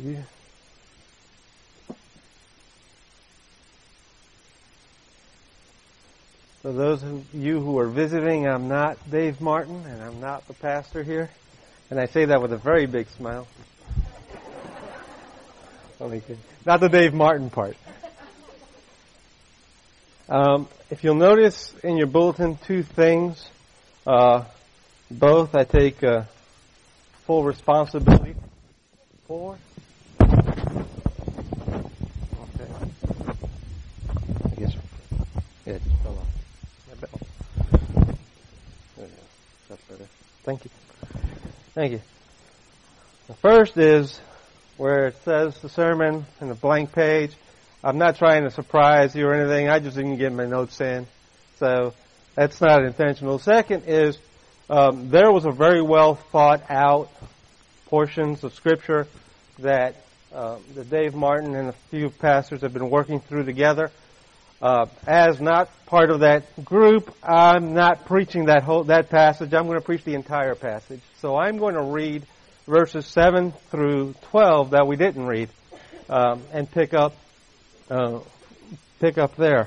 you. For those of you who are visiting, I'm not Dave Martin, and I'm not the pastor here. And I say that with a very big smile. Only kidding. Not the Dave Martin part. If you'll notice in your bulletin, two things. Both I take full responsibility for. Okay. Yes, sir. Yeah, just fell off. There you go. That's better. Thank you. Thank you. The first is where it says the sermon in the blank page. I'm not trying to surprise you or anything. I just didn't get my notes in. So that's not intentional. Second is there was a very well thought out portions of Scripture that Dave Martin and a few pastors have been working through together. As not part of that group, I'm not preaching that passage. I'm going to preach the entire passage. So I'm going to read verses 7 through 12 that we didn't read, and pick up there.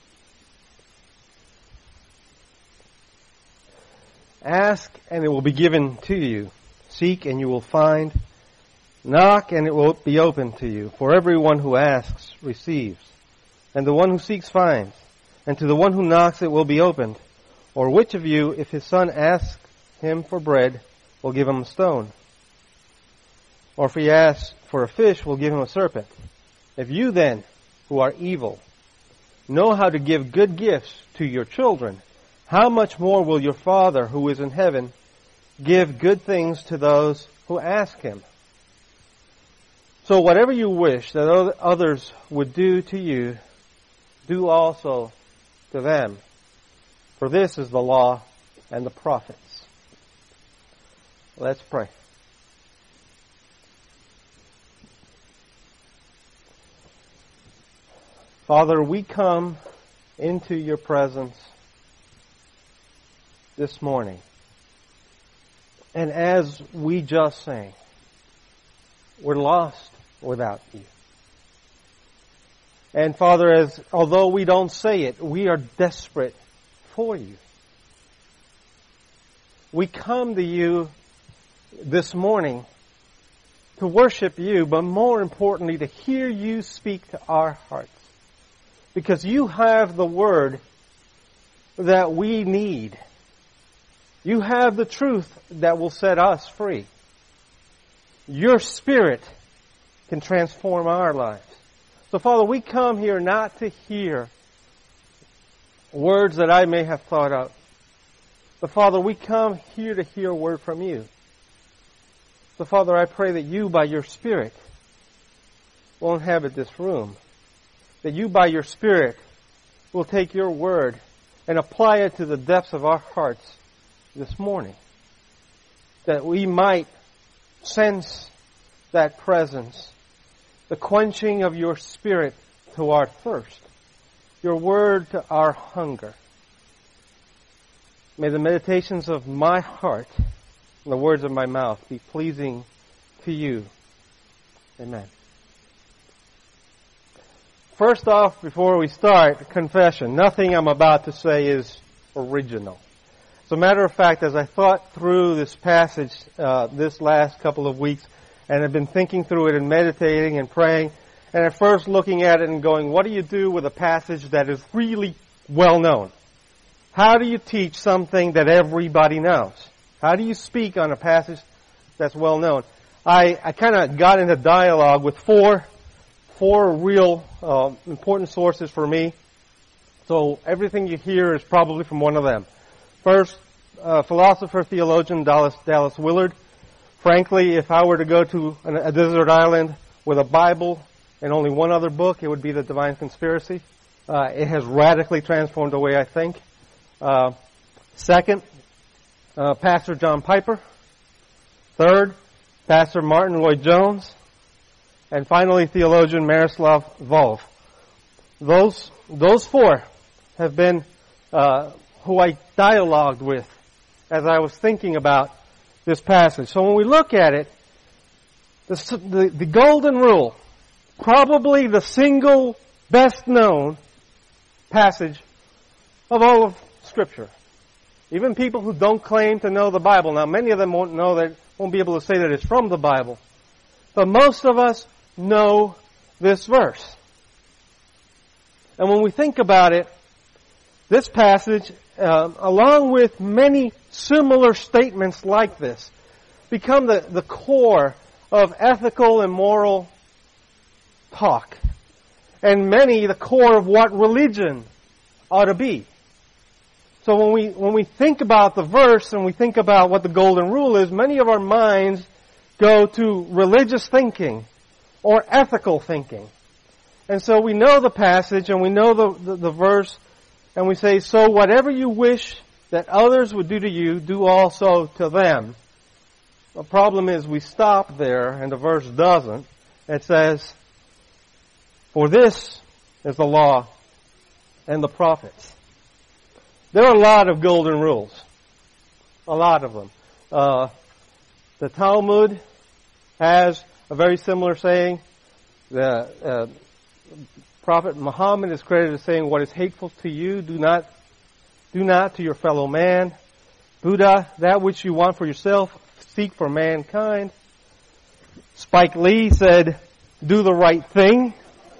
Ask and it will be given to you. Seek and you will find. Knock and it will be open to you. For everyone who asks receives. And the one who seeks finds. And to the one who knocks it will be opened. Or which of you, if his son asks him for bread, will give him a stone? Or if he asks for a fish, will give him a serpent? If you then, who are evil, know how to give good gifts to your children, how much more will your Father who is in heaven give good things to those who ask Him? So whatever you wish that others would do to you, do also to them. For this is the law and the prophets. Let's pray. Father, we come into your presence this morning. And as we just sang, we're lost without you. And Father, although we don't say it, we are desperate for you. We come to you this morning to worship you, but more importantly, to hear you speak to our hearts. Because you have the word that we need. You have the truth that will set us free. Your Spirit can transform our lives. So, Father, we come here not to hear words that I may have thought of. But, Father, we come here to hear a word from you. So, Father, I pray that you, by your Spirit, will inhabit this room. That you, by your Spirit, will take your word and apply it to the depths of our hearts this morning. That we might sense that presence, the quenching of your Spirit to our thirst, your word to our hunger. May the meditations of my heart and the words of my mouth be pleasing to you. Amen. First off, before we start, confession. Nothing I'm about to say is original. As a matter of fact, as I thought through this passage this last couple of weeks, and have been thinking through it and meditating and praying, and at first looking at it and going, what do you do with a passage that is really well known? How do you teach something that everybody knows? How do you speak on a passage that's well known? I kind of got into dialogue with four real important sources for me. So everything you hear is probably from one of them. First, philosopher, theologian Dallas Willard. Frankly, if I were to go to a desert island with a Bible and only one other book, it would be The Divine Conspiracy. It has radically transformed the way I think. Second, Pastor John Piper. Third, Pastor Martin Lloyd-Jones. And finally, theologian Miroslav Volf. Those four have been who I dialogued with as I was thinking about this passage. So when we look at it, The golden rule, probably the single best known passage of all of Scripture. Even people who don't claim to know the Bible. Now, many of them won't be able to say that it's from the Bible. But most of us know this verse. And when we think about it, this passage, along with many similar statements like this, become the core of ethical and moral talk. And many, the core of what religion ought to be. So when we think about the verse and we think about what the golden rule is, many of our minds go to religious thinking or ethical thinking. And so we know the passage and we know the verse and we say, so whatever you wish that others would do to you, do also to them. The problem is we stop there and the verse doesn't. It says, for this is the law and the prophets. There are a lot of golden rules. A lot of them. The Talmud has a very similar saying. The Prophet Muhammad is credited as saying, what is hateful to you, do not to your fellow man. Buddha, that which you want for yourself, seek for mankind. Spike Lee said, do the right thing.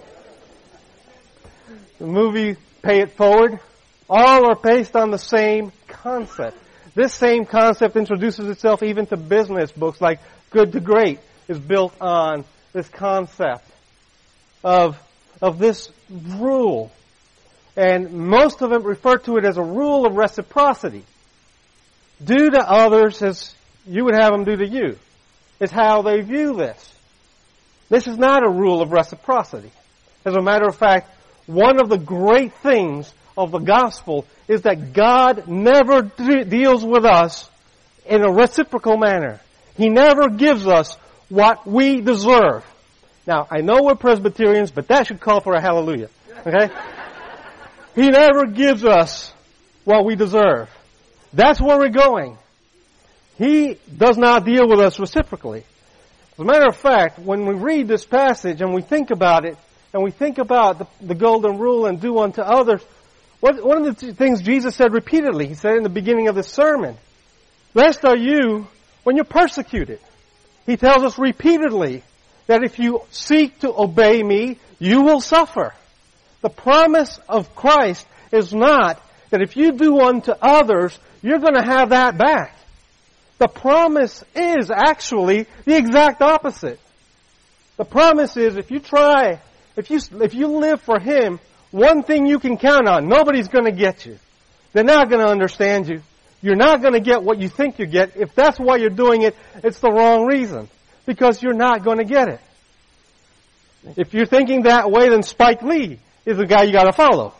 The movie Pay It Forward. All are based on the same concept. This same concept introduces itself even to business books like Good to Great is built on this concept of this rule. And most of them refer to it as a rule of reciprocity. Do to others as you would have them do to you. It's how they view this. This is not a rule of reciprocity. As a matter of fact, one of the great things of the gospel is that God never deals with us in a reciprocal manner. He never gives us what we deserve. Now, I know we're Presbyterians, but that should call for a hallelujah. Okay? He never gives us what we deserve. That's where we're going. He does not deal with us reciprocally. As a matter of fact, when we read this passage and we think about it, and we think about the golden rule and do unto others, one of the things Jesus said repeatedly, he said in the beginning of the sermon, blessed are you when you're persecuted. He tells us repeatedly that if you seek to obey me, you will suffer. The promise of Christ is not that if you do unto others, you're going to have that back. The promise is actually the exact opposite. The promise is if you live for Him, one thing you can count on, nobody's going to get you. They're not going to understand you. You're not going to get what you think you get. If that's why you're doing it, it's the wrong reason. Because you're not going to get it. If you're thinking that way, then Spike Lee is the guy you got to follow.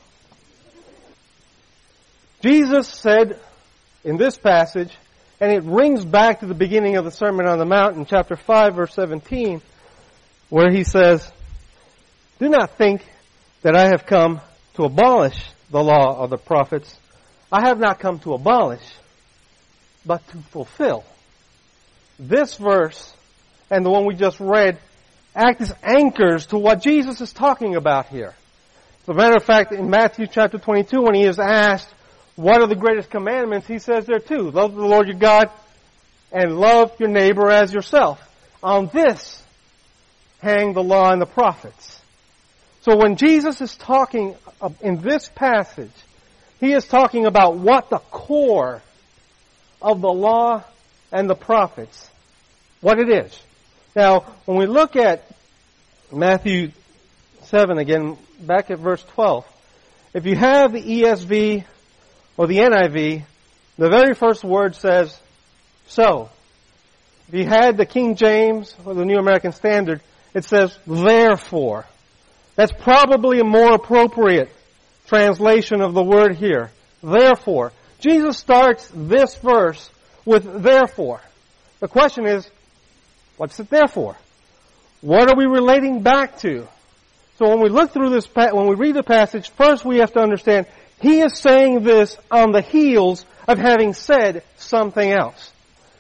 Jesus said in this passage, and it rings back to the beginning of the Sermon on the Mount in chapter 5, verse 17, where He says, do not think that I have come to abolish the law of the prophets. I have not come to abolish, but to fulfill. This verse and the one we just read act as anchors to what Jesus is talking about here. As a matter of fact, in Matthew chapter 22, when He is asked, what are the greatest commandments? He says there too, love the Lord your God and love your neighbor as yourself. On this hang the law and the prophets. So when Jesus is talking in this passage, He is talking about what the core of the law and the prophets, what it is. Now, when we look at Matthew 7 again, back at verse 12, if you have the ESV or the NIV, the very first word says, so. If you had the King James or the New American Standard, it says, therefore. That's probably a more appropriate translation of the word here. Therefore. Jesus starts this verse with therefore. The question is, what's it there for? What are we relating back to? So when we look through this, when we read the passage, first we have to understand He is saying this on the heels of having said something else.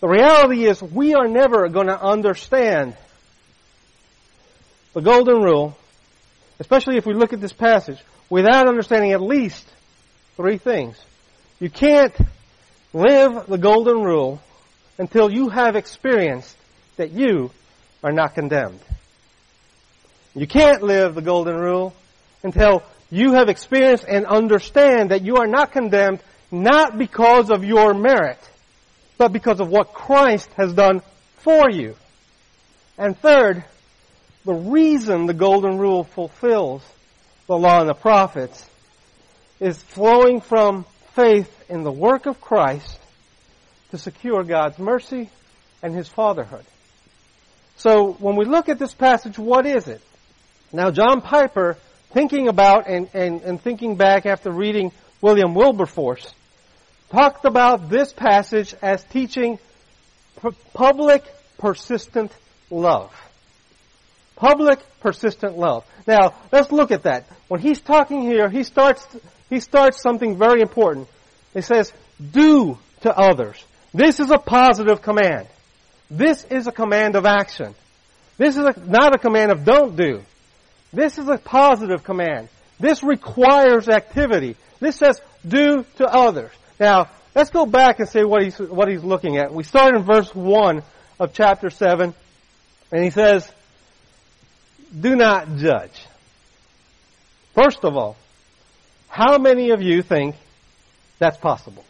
The reality is we are never going to understand the golden rule, especially if we look at this passage, without understanding at least three things. You can't live the golden rule until you have experienced that you are not condemned. You can't live the golden rule until you have experienced and understand that you are not condemned, not because of your merit, but because of what Christ has done for you. And third, the reason the golden rule fulfills the law and the prophets is flowing from faith in the work of Christ to secure God's mercy and His fatherhood. So when we look at this passage, what is it? Now, John Piper, thinking about and thinking back after reading William Wilberforce, talked about this passage as teaching public, persistent love. Public, persistent love. Now, let's look at that. When he's talking here, he starts something very important. He says, do to others. This is a positive command. This is a command of action. This is not a command of don't do. This is a positive command. This requires activity. This says do to others. Now, let's go back and see what he's looking at. We start in verse 1 of chapter 7, and he says, do not judge. First of all, how many of you think that's possible?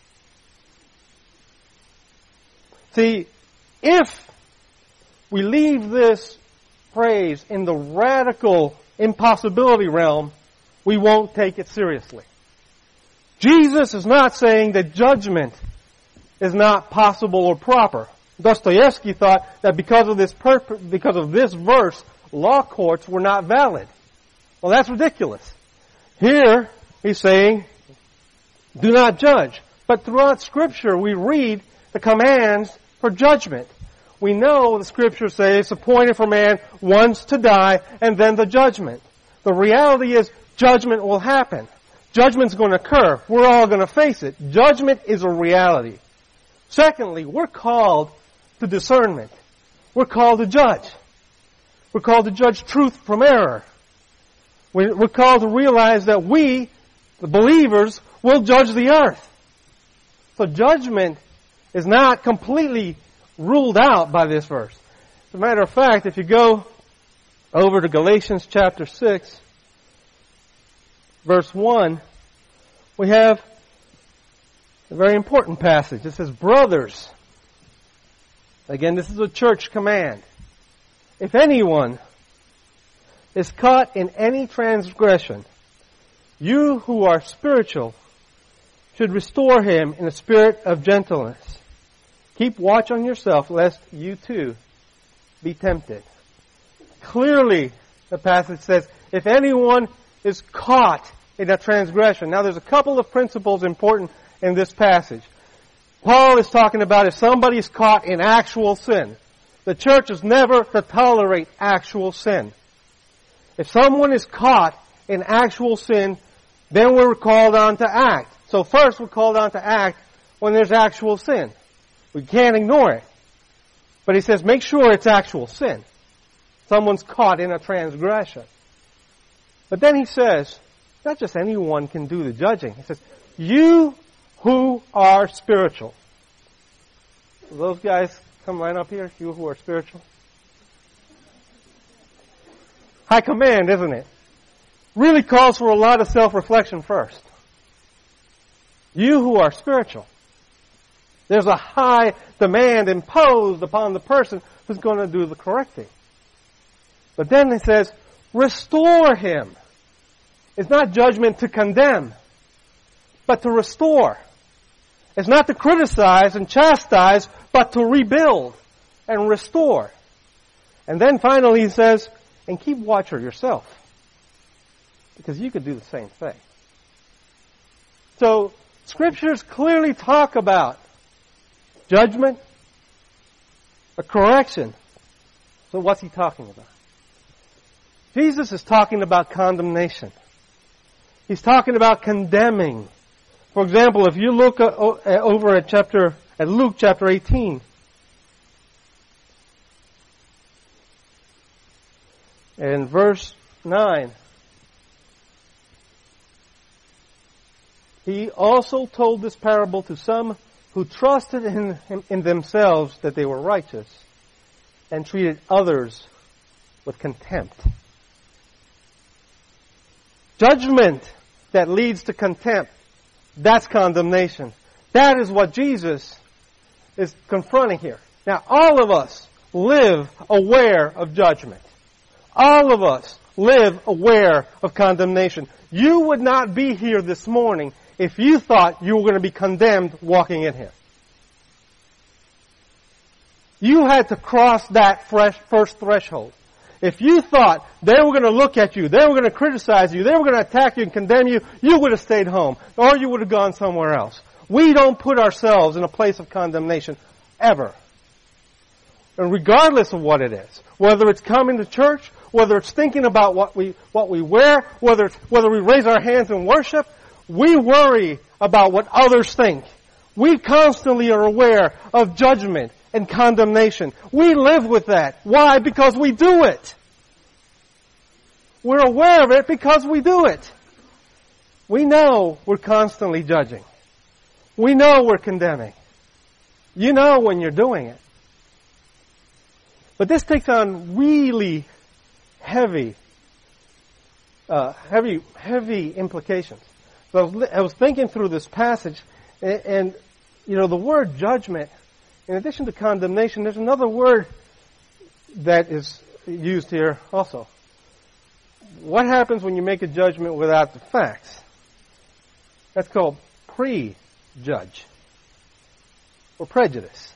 See, if we leave this phrase in the radical impossibility realm, we won't take it seriously. Jesus is not saying that judgment is not possible or proper. Dostoevsky thought that because of this verse, law courts were not valid. Well, that's ridiculous. Here, he's saying, do not judge. But throughout Scripture, we read the commands for judgment. We know the Scriptures say it's appointed for man once to die and then the judgment. The reality is judgment will happen. Judgment's going to occur. We're all going to face it. Judgment is a reality. Secondly, we're called to discernment. We're called to judge. We're called to judge truth from error. We're called to realize that we, the believers, will judge the earth. So judgment is not completely ruled out by this verse. As a matter of fact, if you go over to Galatians chapter 6, verse 1, we have a very important passage. It says, brothers, again, this is a church command. If anyone is caught in any transgression, you who are spiritual should restore him in a spirit of gentleness. Keep watch on yourself, lest you too be tempted. Clearly, the passage says, if anyone is caught in a transgression. Now, there's a couple of principles important in this passage. Paul is talking about if somebody is caught in actual sin. The church is never to tolerate actual sin. If someone is caught in actual sin, then we're called on to act. So first, we're called on to act when there's actual sin. We can't ignore it. But he says, make sure it's actual sin. Someone's caught in a transgression. But then he says, not just anyone can do the judging. He says, you who are spiritual. Those guys come right up here, you who are spiritual. High command, isn't it? Really calls for a lot of self-reflection first. You who are spiritual. There's a high demand imposed upon the person who's going to do the correcting. But then it says, restore him. It's not judgment to condemn, but to restore. It's not to criticize and chastise, but to rebuild and restore. And then finally he says, and keep watch of yourself. Because you could do the same thing. So, Scriptures clearly talk about judgment, a correction. So what's he talking about? Jesus is talking about condemnation. He's talking about condemning. For example, if you look over at chapter at Luke chapter 18. And verse 9. He also told this parable to some who trusted in themselves that they were righteous and treated others with contempt. Judgment that leads to contempt, that's condemnation. That is what Jesus is confronting here. Now, all of us live aware of judgment. All of us live aware of condemnation. You would not be here this morning if you thought you were going to be condemned walking in here. You had to cross that first threshold. If you thought they were going to look at you, they were going to criticize you, they were going to attack you and condemn you, you would have stayed home, or you would have gone somewhere else. We don't put ourselves in a place of condemnation, ever. And regardless of what it is, whether it's coming to church, whether it's thinking about what we wear, whether we raise our hands in worship, we worry about what others think. We constantly are aware of judgment and condemnation. We live with that. Why? Because we do it. We're aware of it because we do it. We know we're constantly judging. We know we're condemning. You know when you're doing it. But this takes on really heavy implications. So I was thinking through this passage, and the word judgment, in addition to condemnation, there's another word that is used here also. What happens when you make a judgment without the facts? That's called prejudge or prejudice.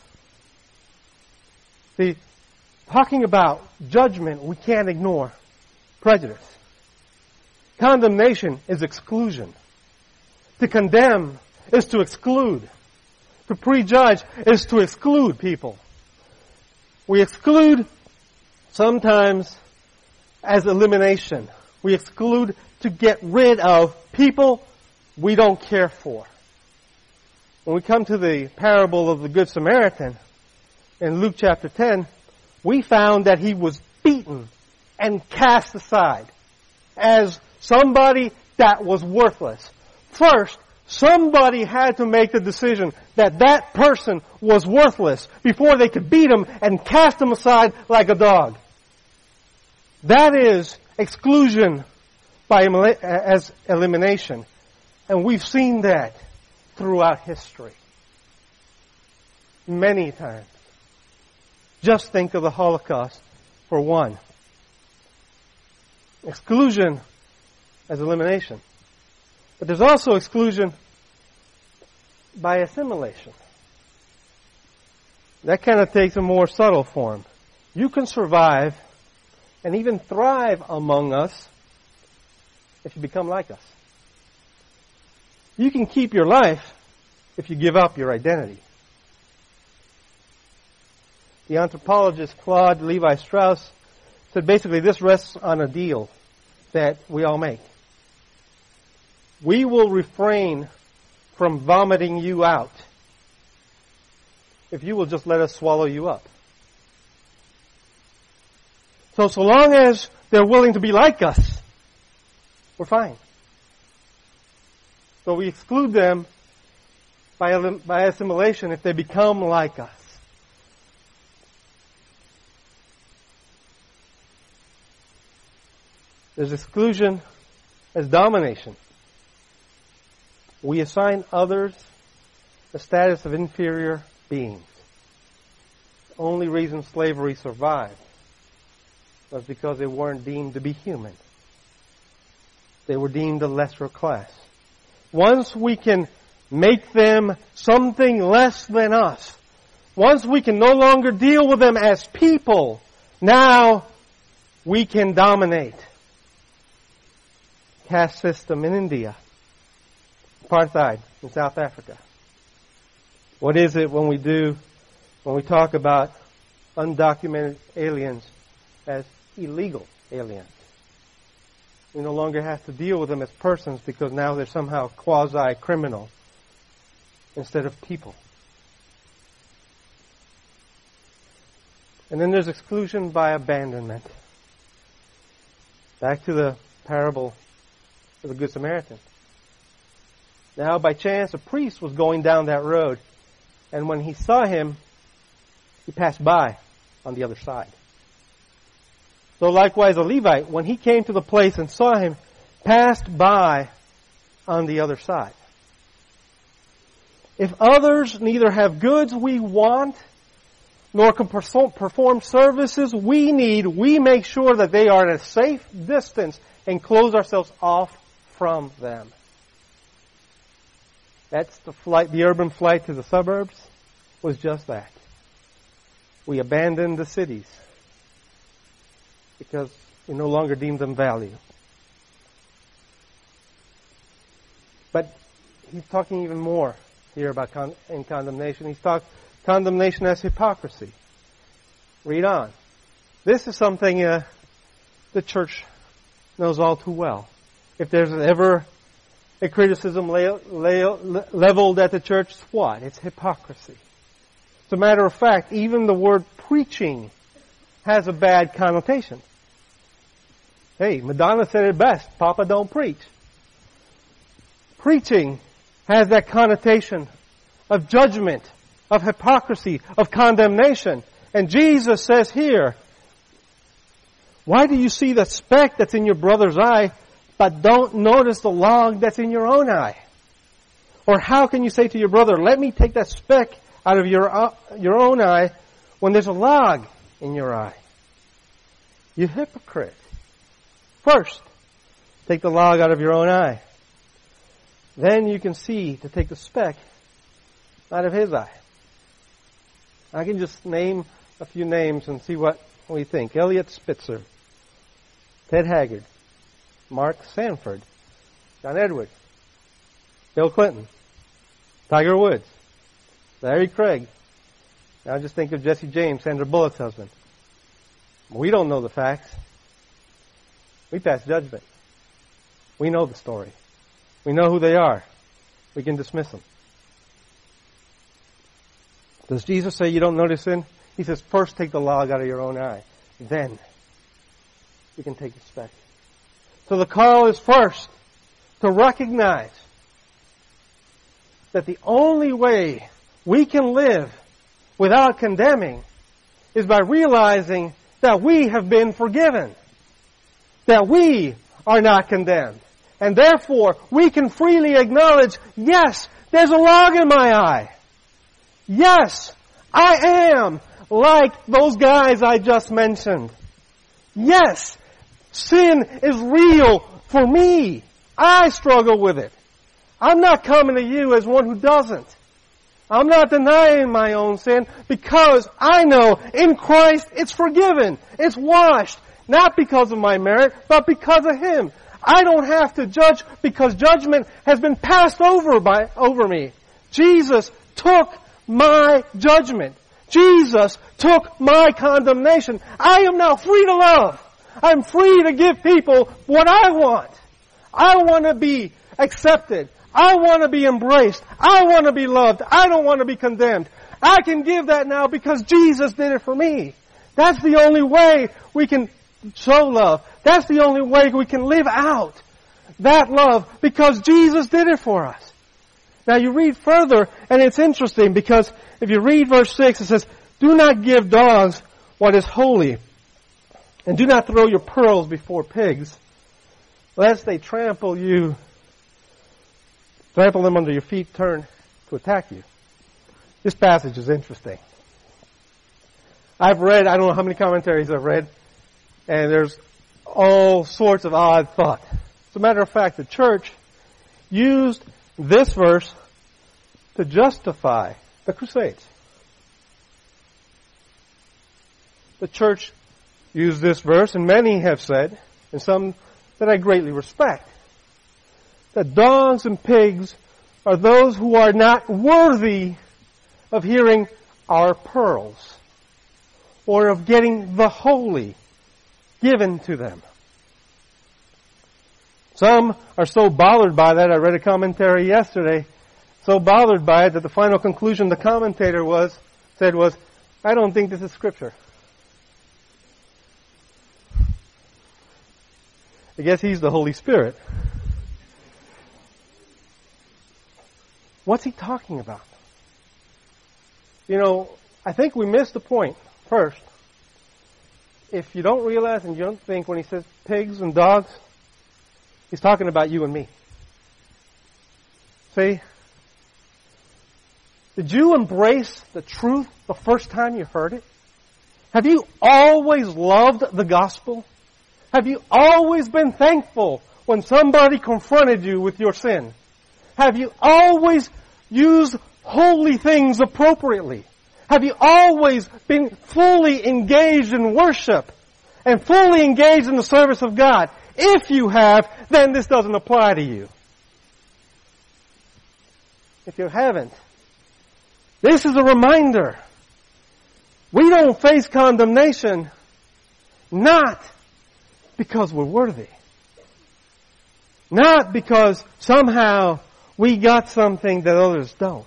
See, talking about judgment, we can't ignore prejudice. Condemnation is exclusion. To condemn is to exclude. To prejudge is to exclude people. We exclude sometimes as elimination. We exclude to get rid of people we don't care for. When we come to the parable of the Good Samaritan in Luke chapter 10, we found that he was beaten and cast aside as somebody that was worthless. First, somebody had to make the decision that that person was worthless before they could beat him and cast him aside like a dog. That is exclusion as elimination. And we've seen that throughout history. Many times. Just think of the Holocaust for one. Exclusion as elimination. But there's also exclusion by assimilation. That kind of takes a more subtle form. You can survive and even thrive among us if you become like us. You can keep your life if you give up your identity. The anthropologist Claude Levi-Strauss said basically this rests on a deal that we all make. We will refrain from vomiting you out if you will just let us swallow you up. So long as they're willing to be like us, we're fine. So we exclude them by assimilation if they become like us. There's exclusion as domination. We assign others the status of inferior beings. The only reason slavery survived was because they weren't deemed to be human. They were deemed a lesser class. Once we can make them something less than us, once we can no longer deal with them as people, now we can dominate. Caste system in India. Apartheid in South Africa. What is it when we talk about undocumented aliens as illegal aliens? We no longer have to deal with them as persons because now they're somehow quasi-criminal instead of people. And then there's exclusion by abandonment. Back to the parable of the Good Samaritan. Now, by chance, a priest was going down that road, and when he saw him, he passed by on the other side. So likewise, a Levite, when he came to the place and saw him, passed by on the other side. If others neither have goods we want, nor can perform services we need, we make sure that they are at a safe distance and close ourselves off from them. That's the flight, the urban flight to the suburbs was just that. We abandoned the cities because we no longer deem them value. But he's talking even more here about in condemnation. He's talking condemnation as hypocrisy. Read on. This is something the church knows all too well. If there's ever a criticism leveled at the church, it's what? It's hypocrisy. As a matter of fact, even the word preaching has a bad connotation. Hey, Madonna said it best, Papa don't preach. Preaching has that connotation of judgment, of hypocrisy, of condemnation. And Jesus says here, why do you see the speck that's in your brother's eye, but don't notice the log that's in your own eye? Or how can you say to your brother, let me take that speck out of your own eye when there's a log in your eye? You hypocrite. First, take the log out of your own eye. Then you can see to take the speck out of his eye. I can just name a few names and see what we think. Elliot Spitzer, Ted Haggard, Mark Sanford, John Edwards, Bill Clinton, Tiger Woods, Larry Craig. Now just think of Jesse James, Sandra Bullock's husband. We don't know the facts. We pass judgment. We know the story. We know who they are. We can dismiss them. Does Jesus say you don't notice sin? He says, first take the log out of your own eye. Then you can take the speck. So the call is first to recognize that the only way we can live without condemning is by realizing that we have been forgiven. That we are not condemned. And therefore, we can freely acknowledge, yes, there's a log in my eye. Yes, I am like those guys I just mentioned. Yes, sin is real for me. I struggle with it. I'm not coming to you as one who doesn't. I'm not denying my own sin because I know in Christ it's forgiven. It's washed. Not because of my merit, but because of Him. I don't have to judge because judgment has been passed over me. Jesus took my judgment. Jesus took my condemnation. I am now free to love. I'm free to give people what I want. I want to be accepted. I want to be embraced. I want to be loved. I don't want to be condemned. I can give that now because Jesus did it for me. That's the only way we can show love. That's the only way we can live out that love because Jesus did it for us. Now you read further and it's interesting because if you read verse 6 it says, do not give dogs what is holy and do not throw your pearls before pigs lest they trample them under your feet, turn to attack you. This passage is interesting. I've read, I don't know how many commentaries I've read, and there's all sorts of odd thought. As a matter of fact, the church used this verse to justify the Crusades. The church used this verse, and many have said, and some that I greatly respect, that dogs and pigs are those who are not worthy of hearing our pearls or of getting the holy given to them. Some are so bothered by that, I read a commentary yesterday, so bothered by it that the final conclusion the commentator said was, I don't think this is Scripture. I guess He's the Holy Spirit. What's He talking about? You know, I think we missed the point first. If you don't realize and you don't think when He says pigs and dogs, He's talking about you and me. See? Did you embrace the truth the first time you heard it? Have you always loved the gospel? Have you always been thankful when somebody confronted you with your sin? Have you always used holy things appropriately? Have you always been fully engaged in worship and fully engaged in the service of God? If you have, then this doesn't apply to you. If you haven't, this is a reminder. We don't face condemnation not because we're worthy. Not because somehow we got something that others don't.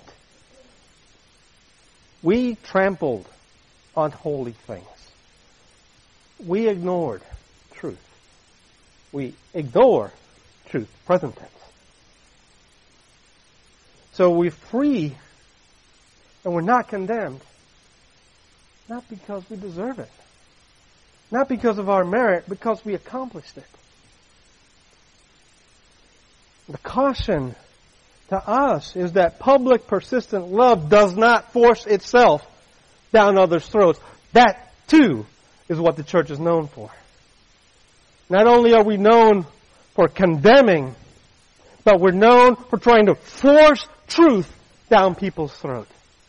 We trampled on holy things. We ignored truth. We ignore truth, present tense. So we're free and we're not condemned. Not because we deserve it. Not because of our merit, because we accomplished it. The caution to us is that public, persistent love does not force itself down others' throats. That, too, is what the church is known for. Not only are we known for condemning, but we're known for trying to force truth down people's throats.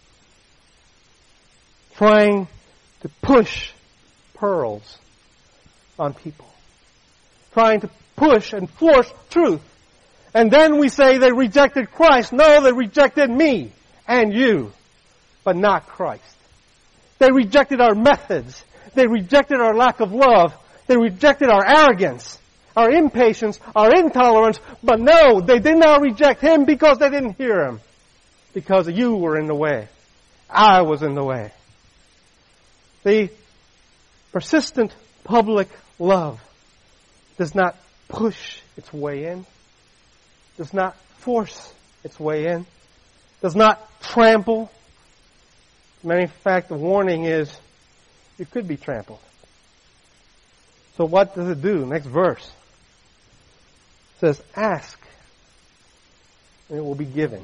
Trying to push pearls on people. Trying to push and force truth. And then we say they rejected Christ. No, they rejected me and you, but not Christ. They rejected our methods. They rejected our lack of love. They rejected our arrogance, our impatience, our intolerance. But no, they did not reject Him because they didn't hear Him. Because you were in the way. I was in the way. The persistent public love does not push its way in, does not force its way in, does not trample. As a matter of fact, the warning is you could be trampled. So what does it do? Next verse. It says, ask, and it will be given.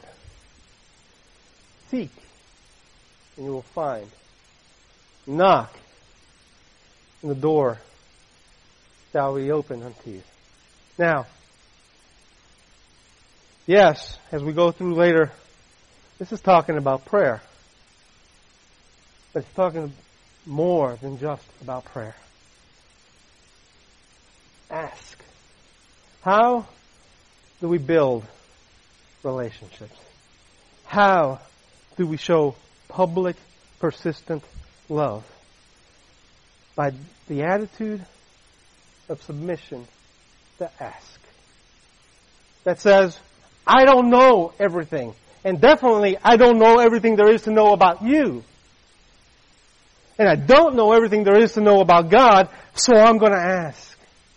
Seek, and you will find. Knock, and the door shall be opened unto you. Now, yes, as we go through later, this is talking about prayer. But it's talking more than just about prayer. Ask. How do we build relationships? How do we show public, persistent love? By the attitude of submission to ask. That says, I don't know everything. And definitely, I don't know everything there is to know about you. And I don't know everything there is to know about God, so I'm going to ask.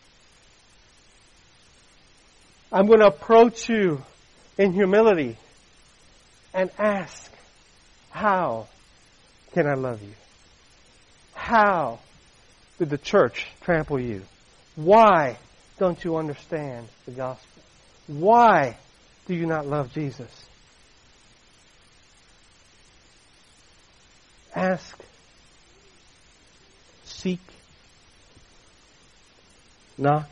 I'm going to approach you in humility and ask, how can I love you? How did the church trample you? Why don't you understand the gospel? Why do you not love Jesus? Ask, seek, knock.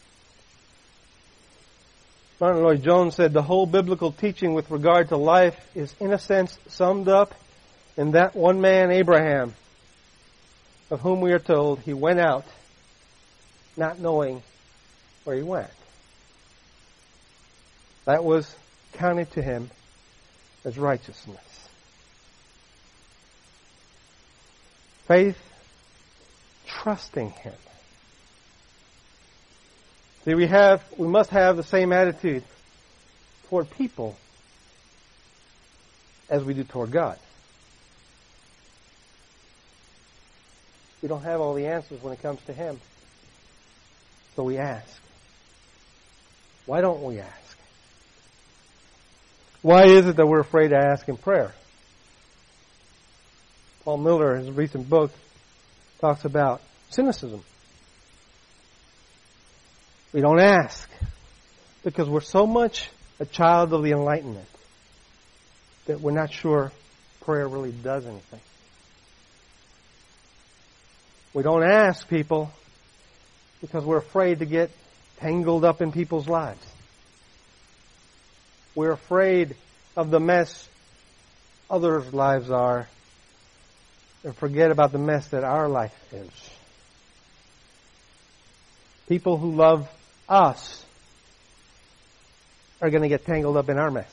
Martin Lloyd-Jones said the whole biblical teaching with regard to life is in a sense summed up in that one man, Abraham, of whom we are told he went out not knowing where he went. That was counted to him as righteousness. Faith, trusting Him. See, we must have the same attitude toward people as we do toward God. We don't have all the answers when it comes to Him. So we ask. Why don't we ask? Why is it that we're afraid to ask in prayer? Paul Miller, in his recent book, talks about cynicism. We don't ask because we're so much a child of the Enlightenment that we're not sure prayer really does anything. We don't ask people because we're afraid to get tangled up in people's lives. We're afraid of the mess others' lives are and forget about the mess that our life is. People who love us are going to get tangled up in our mess.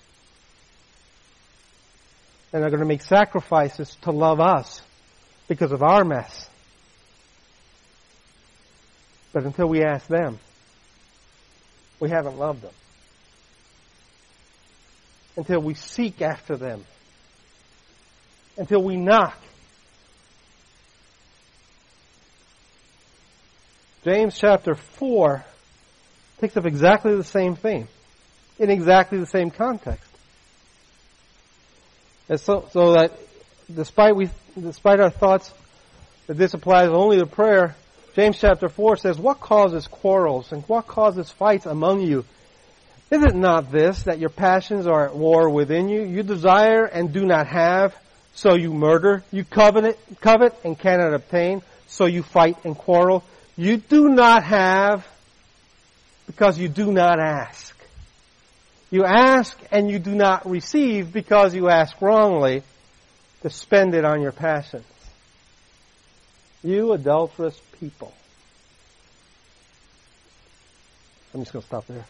And they're going to make sacrifices to love us because of our mess. But until we ask them, we haven't loved them. Until we seek after them. Until we knock. James chapter 4 takes up exactly the same thing in exactly the same context. And so that despite our thoughts that this applies only to prayer, James chapter 4 says, "What causes quarrels and what causes fights among you? Is it not this, that your passions are at war within you? You desire and do not have, so you murder. You covet and cannot obtain, so you fight and quarrel. You do not have because you do not ask. You ask and you do not receive because you ask wrongly to spend it on your passions. You adulterous people." I'm just going to stop there.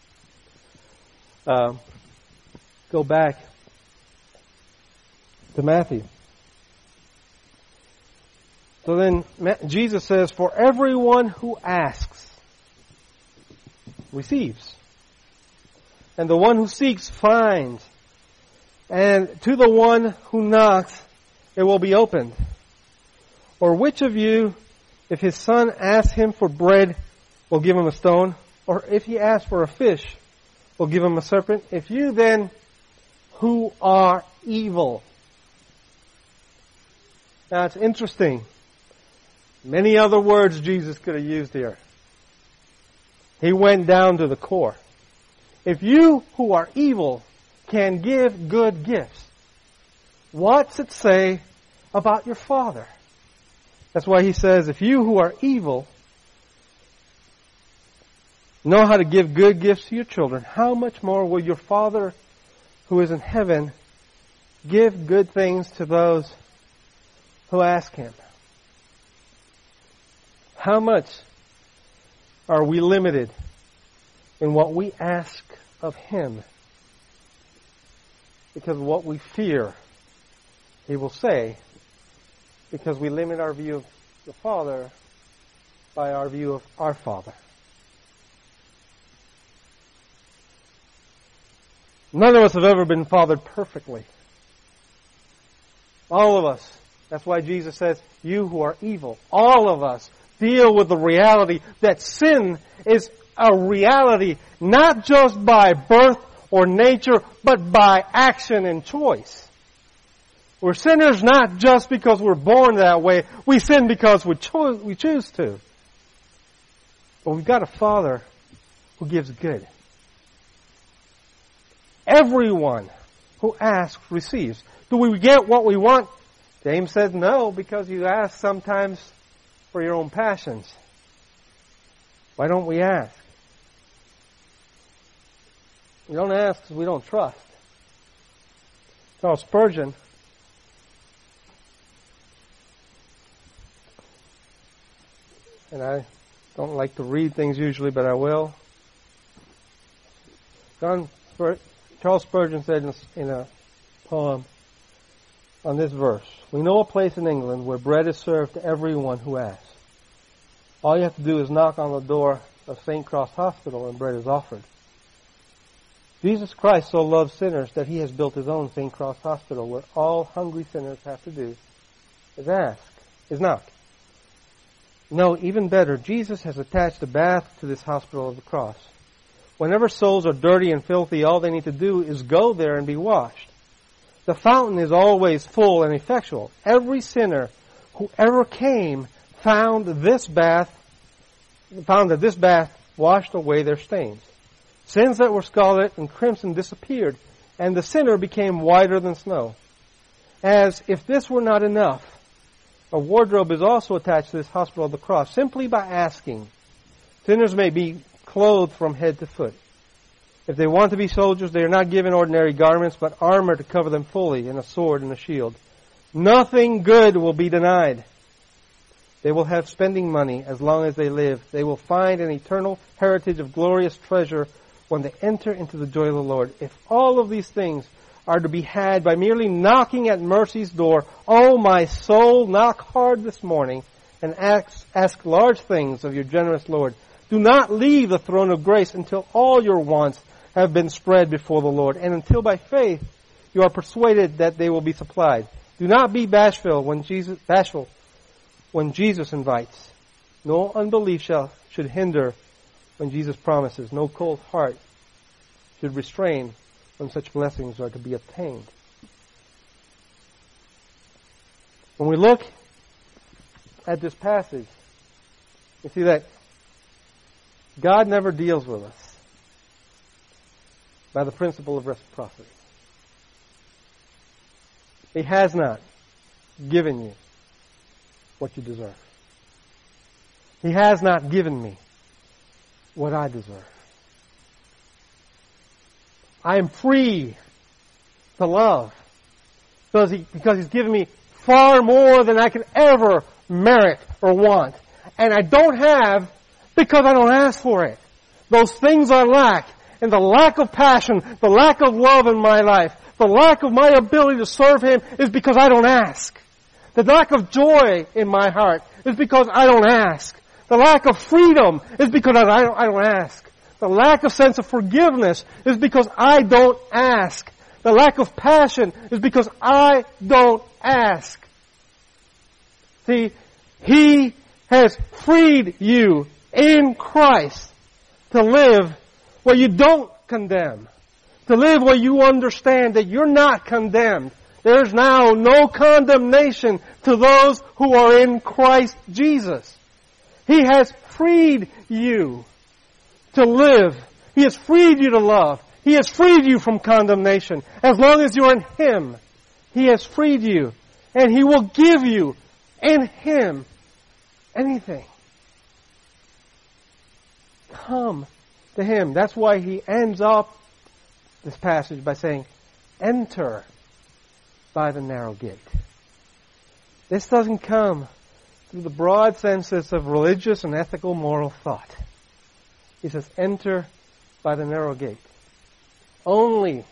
Go back to Matthew. So then Jesus says, "For everyone who asks receives, and the one who seeks finds, and to the one who knocks it will be opened. Or which of you, if his son asks him for bread, will give him a stone? Or if he asks for a fish, will give him a serpent? If you then, who are evil..." Now it's interesting. Many other words Jesus could have used here. He went down to the core. If you who are evil can give good gifts, what's it say about your Father? That's why he says, if you who are evil know how to give good gifts to your children, how much more will your Father who is in heaven give good things to those who ask Him? How much are we limited in what we ask of Him because of what we fear He will say, because we limit our view of the Father by our view of our Father? None of us have ever been fathered perfectly. All of us. That's why Jesus says, you who are evil, all of us deal with the reality that sin is a reality not just by birth or nature, but by action and choice. We're sinners not just because we're born that way. We sin because we choose to. But we've got a Father who gives good. Everyone who asks receives. Do we get what we want? James says no, because you ask sometimes for your own passions. Why don't we ask? We don't ask because we don't trust. Charles Spurgeon, and I don't like to read things usually, but I will. Charles Spurgeon said in a poem on this verse, "We know a place in England where bread is served to everyone who asks. All you have to do is knock on the door of St. Cross Hospital and bread is offered. Jesus Christ so loves sinners that He has built His own St. Cross Hospital where all hungry sinners have to do is knock. No, even better, Jesus has attached a bath to this hospital of the cross. Whenever souls are dirty and filthy, all they need to do is go there and be washed. The fountain is always full and effectual. Every sinner who ever came found that this bath washed away their stains. Sins that were scarlet and crimson disappeared, and the sinner became whiter than snow. As if this were not enough, a wardrobe is also attached to this hospital of the cross. Simply by asking, sinners may be clothed from head to foot. If they want to be soldiers, they are not given ordinary garments, but armor to cover them fully, and a sword and a shield. Nothing good will be denied. They will have spending money as long as they live. They will find an eternal heritage of glorious treasure when they enter into the joy of the Lord. If all of these things are to be had by merely knocking at mercy's door, oh my soul, knock hard this morning and ask large things of your generous Lord. Do not leave the throne of grace until all your wants have been spread before the Lord, and until by faith you are persuaded that they will be supplied. Do not be bashful when Jesus invites. No unbelief should hinder when Jesus promises. No cold heart should restrain when such blessings are to be obtained. When we look at this passage, you see that God never deals with us by the principle of reciprocity. He has not given you what you deserve. He has not given me what I deserve. I am free to love because He's given me far more than I can ever merit or want. And I don't have because I don't ask for it. Those things I lack, and the lack of passion, the lack of love in my life, the lack of my ability to serve Him is because I don't ask. The lack of joy in my heart is because I don't ask. The lack of freedom is because I don't ask. The lack of sense of forgiveness is because I don't ask. The lack of passion is because I don't ask. See, He has freed you in Christ to live where you don't condemn. To live where you understand that you're not condemned. There's now no condemnation to those who are in Christ Jesus. He has freed you to live. He has freed you to love. He has freed you from condemnation. As long as you're in Him, He has freed you. And He will give you in Him anything. Come to Him. That's why He ends up this passage by saying, enter by the narrow gate. This doesn't come through the broad senses of religious and ethical moral thought. He says, enter by the narrow gate. Only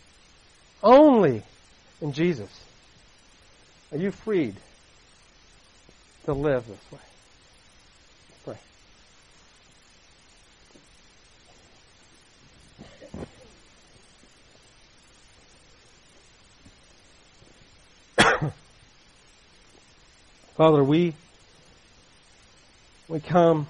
in Jesus are you freed to live this way. Pray. Father, we come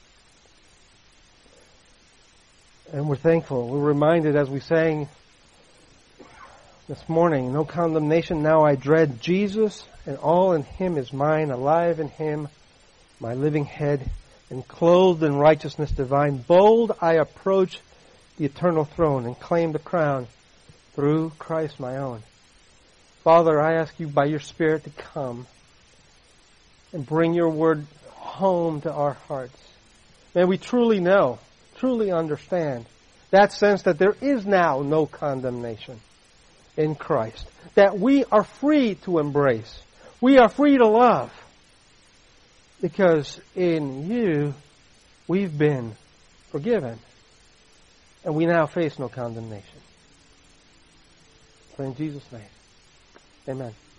and we're thankful. We're reminded as we sang this morning, no condemnation now I dread. Jesus and all in Him is mine, alive in Him, my living head, and clothed in righteousness divine. Bold I approach the eternal throne and claim the crown through Christ my own. Father, I ask You by Your Spirit to come and bring Your word home to our hearts. May we truly know, truly understand that sense that there is now no condemnation in Christ. That we are free to embrace. We are free to love. Because in You, we've been forgiven. And we now face no condemnation. For in Jesus' name, amen.